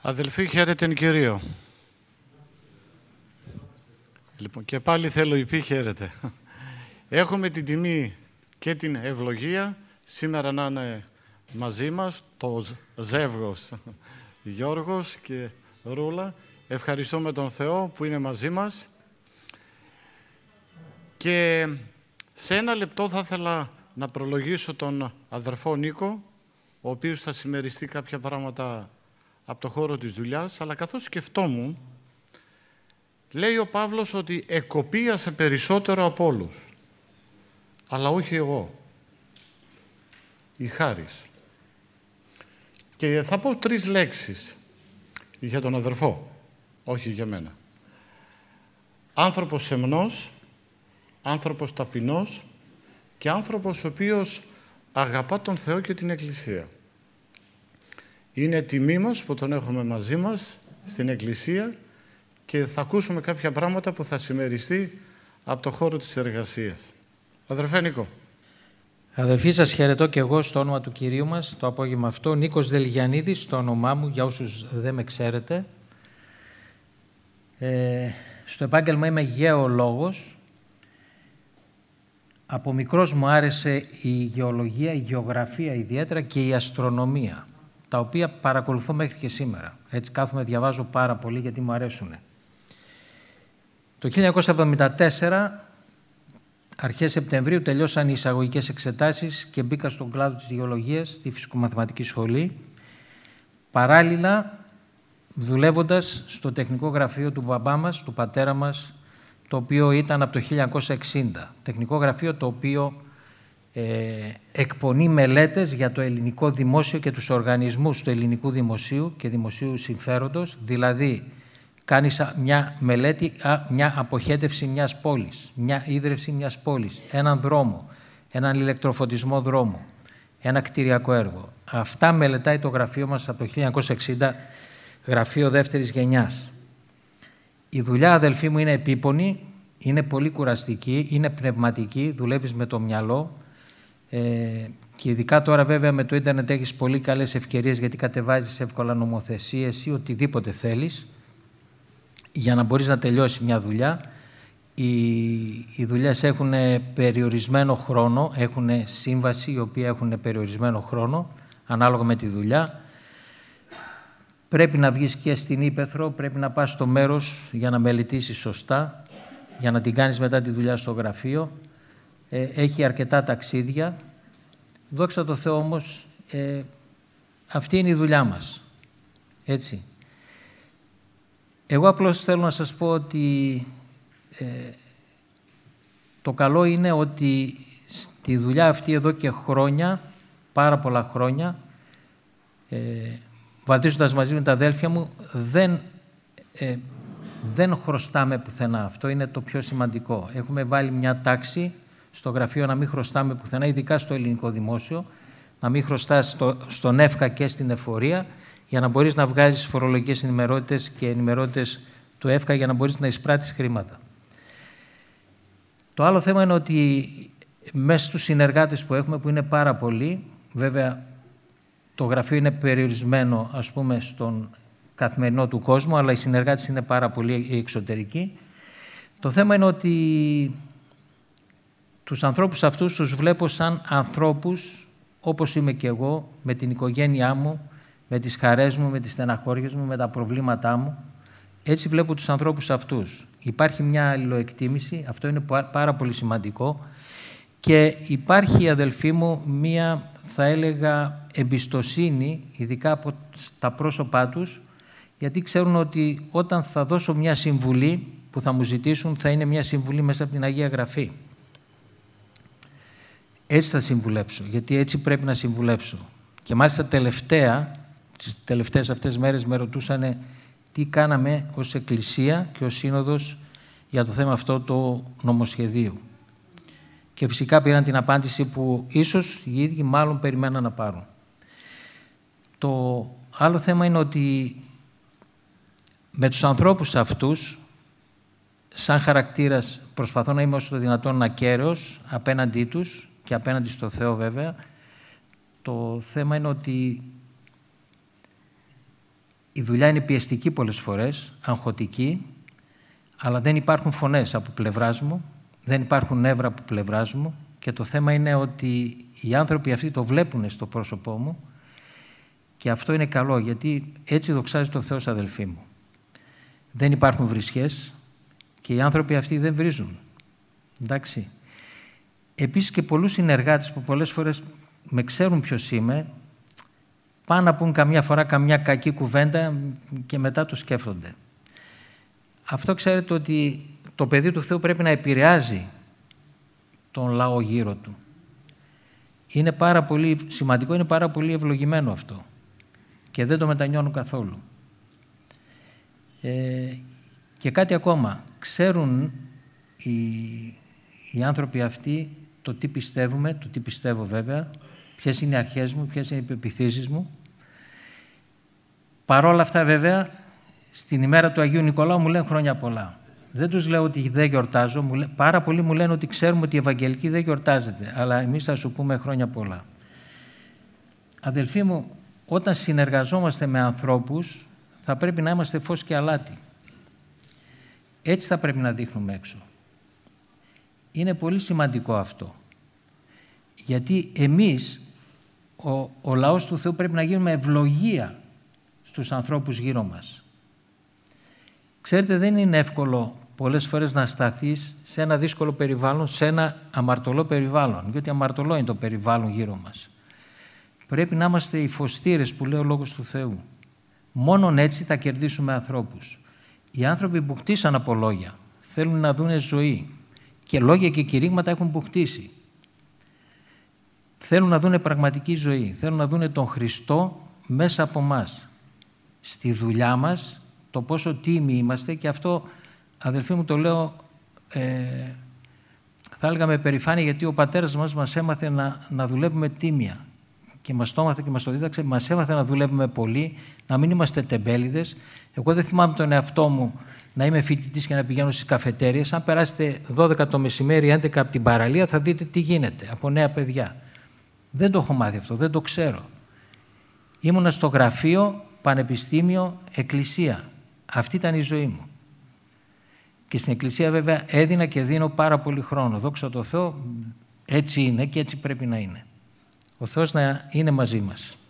Αδελφοί, χαίρετε εν Κυρίω. Λοιπόν, και πάλι θέλω υπή χαίρετε. Έχουμε την τιμή και την ευλογία σήμερα να είναι μαζί μας το ζεύγος Γιώργος και Ρούλα. Ευχαριστούμε τον Θεό που είναι μαζί μας. Και σε ένα λεπτό θα ήθελα να προλογίσω τον αδερφό Νίκο, ο οποίος θα συμμεριστεί κάποια πράγματα από το χώρο της δουλειάς, αλλά καθώς σκεφτόμουν, λέει ο Παύλος ότι εκοπίασε περισσότερο από όλους, αλλά όχι εγώ, η χάρις. Και θα πω 3 λέξεις για τον αδερφό, όχι για μένα. Άνθρωπος σεμνός, άνθρωπος ταπεινός και άνθρωπος ο οποίος αγαπά τον Θεό και την Εκκλησία. Είναι τιμή μας που τον έχουμε μαζί μας στην Εκκλησία και θα ακούσουμε κάποια πράγματα που θα συμμεριστεί από το χώρο της εργασίας. Αδερφέ Νίκο. Αδελφοί, σας χαιρετώ και εγώ στο όνομα του Κυρίου μας το απόγευμα αυτό. Νίκος Δελγιαννίδης, το όνομά μου, για όσους δεν με ξέρετε. Στο επάγγελμα είμαι γεωλόγος. Από μικρός μου άρεσε η γεωλογία, η γεωγραφία ιδιαίτερα και η αστρονομία, τα οποία παρακολουθώ μέχρι και σήμερα. Έτσι κάθομαι, διαβάζω πάρα πολύ γιατί μου αρέσουν. Το 1974, αρχές Σεπτεμβρίου, τελειώσαν οι εισαγωγικές εξετάσεις και μπήκα στον κλάδο της γεωλογίας στη Φυσικομαθηματική Σχολή, παράλληλα δουλεύοντας στο τεχνικό γραφείο του μπαμπά μας, του πατέρα μας, το οποίο ήταν από το 1960. Τεχνικό γραφείο το οποίο εκπονεί μελέτες για το ελληνικό δημόσιο και τους οργανισμούς του ελληνικού δημοσίου και δημοσίου συμφέροντος, δηλαδή κάνεις μια μελέτη, μια αποχέτευση μιας πόλης, μια ίδρυυση μιας πόλης, έναν δρόμο, έναν ηλεκτροφωτισμό δρόμο, ένα κτηριακό έργο. Αυτά μελετάει το γραφείο μας από το 1960, γραφείο δεύτερης γενιάς. Η δουλειά, αδελφοί μου, είναι επίπονη, είναι πολύ κουραστική, είναι πνευματική, δουλεύεις με το μυαλό και ειδικά τώρα βέβαια με το ίντερνετ έχεις πολύ καλές ευκαιρίες γιατί κατεβάζεις εύκολα νομοθεσίες ή οτιδήποτε θέλεις για να μπορείς να τελειώσεις μια δουλειά. Οι δουλειές έχουν περιορισμένο χρόνο, έχουν σύμβαση η οποία έχουν περιορισμένο χρόνο ανάλογα με τη δουλειά. Πρέπει να βγεις και στην ύπαιθρο, πρέπει να πας στο μέρος για να μελετήσεις σωστά, για να την κάνεις μετά τη δουλειά στο γραφείο. Έχει αρκετά ταξίδια. Δόξα τω Θεώ όμως, αυτή είναι η δουλειά μας. Έτσι. Εγώ απλώς θέλω να σας πω ότι το καλό είναι ότι στη δουλειά αυτή εδώ και χρόνια, πάρα πολλά χρόνια, βαδίζοντας μαζί με τα αδέλφια μου, δεν χρωστάμε πουθενά. Αυτό είναι το πιο σημαντικό. Έχουμε βάλει μια τάξη στο γραφείο να μην χρωστάμε πουθενά, ειδικά στο ελληνικό δημόσιο, να μην χρωστάς στον ΕΦΚΑ και στην εφορία, για να μπορείς να βγάζεις φορολογικές ενημερότητες και ενημερότητες του ΕΦΚΑ για να μπορείς να εισπράττεις χρήματα. Το άλλο θέμα είναι ότι μέσα στους συνεργάτες που έχουμε, που είναι πάρα πολλοί, βέβαια το γραφείο είναι περιορισμένο, ας πούμε, στον καθημερινό του κόσμο, αλλά οι συνεργάτες είναι πάρα πολύ εξωτερικοί. Το θέμα είναι ότι τους ανθρώπους αυτούς τους βλέπω σαν ανθρώπους, όπως είμαι και εγώ, με την οικογένειά μου, με τις χαρές μου, με τις στεναχώριες μου, με τα προβλήματά μου. Έτσι βλέπω τους ανθρώπους αυτούς. Υπάρχει μια αλληλοεκτίμηση, αυτό είναι πάρα πολύ σημαντικό και υπάρχει, αδελφοί μου, μια, θα έλεγα, εμπιστοσύνη, ειδικά από τα πρόσωπά τους, γιατί ξέρουν ότι όταν θα δώσω μια συμβουλή που θα μου ζητήσουν, θα είναι μια συμβουλή μέσα από την Αγία Γραφή. Έτσι θα συμβουλέψω, γιατί έτσι πρέπει να συμβουλέψω. Και μάλιστα τις τελευταίες αυτές μέρες με ρωτούσαν τι κάναμε ως Εκκλησία και ως Σύνοδος για το θέμα αυτό το νομοσχεδίου. Και φυσικά πήραν την απάντηση που ίσως οι ίδιοι μάλλον περιμέναν να πάρουν. Το άλλο θέμα είναι ότι με τους ανθρώπους αυτούς, σαν χαρακτήρας, προσπαθώ να είμαι όσο το δυνατόν ακέραιος απέναντί τους και απέναντι στο Θεό βέβαια. Το θέμα είναι ότι Η δουλειά είναι πιεστική πολλές φορές, αγχωτική, αλλά δεν υπάρχουν φωνές από πλευράς μου, δεν υπάρχουν νεύρα από πλευράς μου και το θέμα είναι ότι οι άνθρωποι αυτοί το βλέπουν στο πρόσωπό μου και αυτό είναι καλό, γιατί έτσι δοξάζεται ο Θεός, αδελφοί μου. Δεν υπάρχουν βρισχές και οι άνθρωποι αυτοί δεν βρίζουν. Εντάξει. Επίσης και πολλούς συνεργάτες που πολλές φορές με ξέρουν ποιος είμαι, πάνε να πούν καμιά φορά καμιά κακή κουβέντα και μετά το σκέφτονται. Αυτό ξέρετε ότι το παιδί του Θεού πρέπει να επηρεάζει τον λαό γύρω του. Είναι πάρα πολύ σημαντικό, είναι πάρα πολύ ευλογημένο αυτό και δεν το μετανιώνω καθόλου. Και κάτι ακόμα, ξέρουν οι άνθρωποι αυτοί το τι πιστεύουμε, το τι πιστεύω βέβαια, ποιες είναι οι αρχές μου, ποιες είναι οι πεποιθήσεις μου. Παρόλα αυτά βέβαια, στην ημέρα του Αγίου Νικολάου μου λένε χρόνια πολλά. Δεν τους λέω ότι δεν γιορτάζω, πάρα πολλοί μου λένε ότι ξέρουμε ότι η Ευαγγελική δεν γιορτάζεται, αλλά εμείς θα σου πούμε χρόνια πολλά. Αδελφοί μου, όταν συνεργαζόμαστε με ανθρώπους, θα πρέπει να είμαστε φως και αλάτι. Έτσι θα πρέπει να δείχνουμε έξω. Είναι πολύ σημαντικό αυτό. Γιατί εμείς, ο λαός του Θεού, πρέπει να γίνουμε ευλογία στους ανθρώπους γύρω μας. Ξέρετε, δεν είναι εύκολο πολλές φορές να σταθείς σε ένα δύσκολο περιβάλλον, σε ένα αμαρτωλό περιβάλλον, γιατί αμαρτωλό είναι το περιβάλλον γύρω μας. Πρέπει να είμαστε οι φωστήρες που λέει ο Λόγος του Θεού. Μόνον έτσι θα κερδίσουμε ανθρώπους. Οι άνθρωποι που χτίσαν από λόγια θέλουν να δουν ζωή και λόγια και κηρύγματα έχουν που χτίσει. Θέλουν να δουν πραγματική ζωή, θέλουν να δουν τον Χριστό μέσα από μας, στη δουλειά μας, το πόσο τίμοι είμαστε και αυτό, αδελφοί μου, το λέω, θα έλεγα με περηφάνεια, γιατί ο πατέρας μας έμαθε να δουλεύουμε τίμια και μας το έμαθε και μας το δίδαξε, μας έμαθε να δουλεύουμε πολύ, να μην είμαστε τεμπέληδες. Εγώ δεν θυμάμαι τον εαυτό μου να είμαι φοιτητής και να πηγαίνω στις καφετέριες. Αν περάσετε 12 το μεσημέρι, 11 από την παραλία, θα δείτε τι γίνεται από νέα παιδιά. Δεν το έχω μάθει αυτό, δεν το ξέρω. Ήμουνα στο γραφείο, πανεπιστήμιο, εκκλησία. Αυτή ήταν η ζωή μου. Και στην εκκλησία βέβαια έδινα και δίνω πάρα πολύ χρόνο. Δόξα τω Θεώ, έτσι είναι και έτσι πρέπει να είναι. Ο Θεός να είναι μαζί μας.